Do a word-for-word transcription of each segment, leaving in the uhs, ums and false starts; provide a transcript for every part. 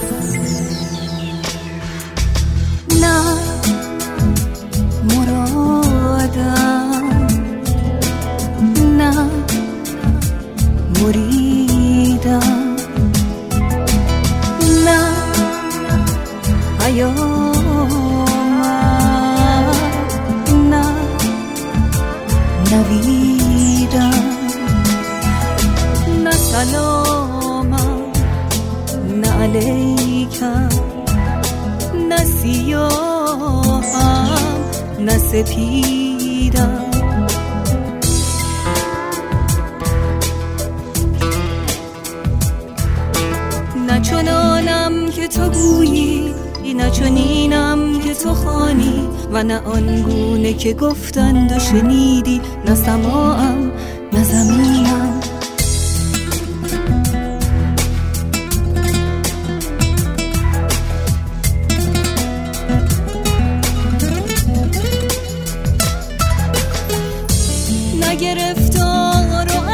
نه مرادم، نه مریدم، نه پیامم، نه نویدم، نه سلامم، نه علیکم، نه سیاهم، نه سپیدم. نه چنانم که تو گویی، نه چنینم که تو خوانی، و نه آنگونه که گفتند و شنیدی. نه سماعم، نه زمینم. نه گرفتار و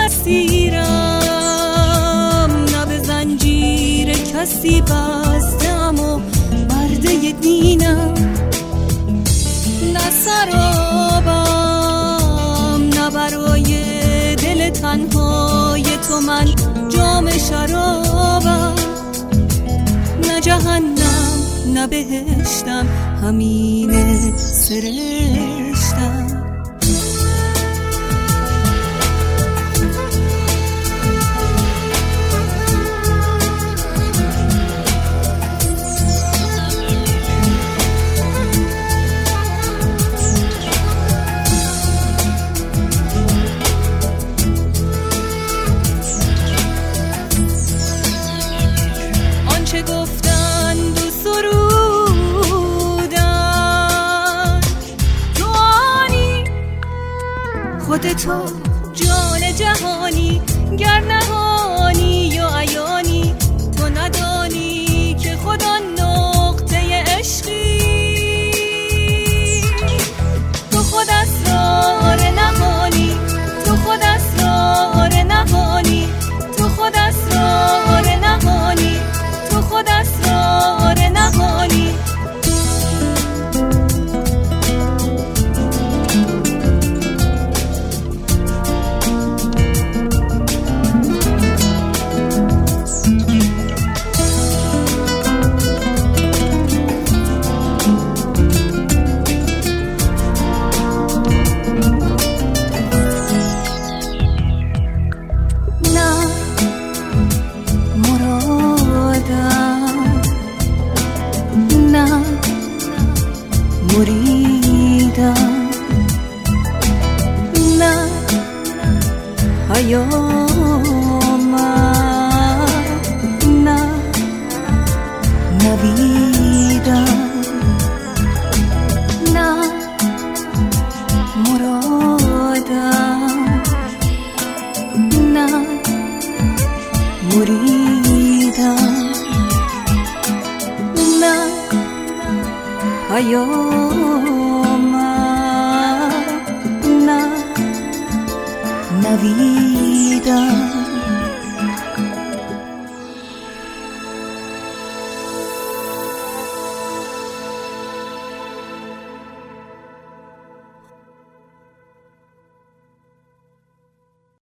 اسیرم، نه به زنجیر کسی بستم و برده دینم. نه سرابم، نه برای دل تنهای تو من جام شرابم. نه جهنم، نه بهشتم، همین سرشتم. چه گفتند و سرودن، تو آنی خود تو جان جهانی، گر نهانی یا عیانی. تو ندانی که خدا نقطه عشقی، تو خود اسرار نهانی، تو خود اسرار نهانی، تو خود اسرار نهانی، تو خود اسرار نهانی. نه مرادم، نه مریدم، نه پیامم، نه نویدم. نه مرادم، نه مریدم، نه پیامم، نه نویدم.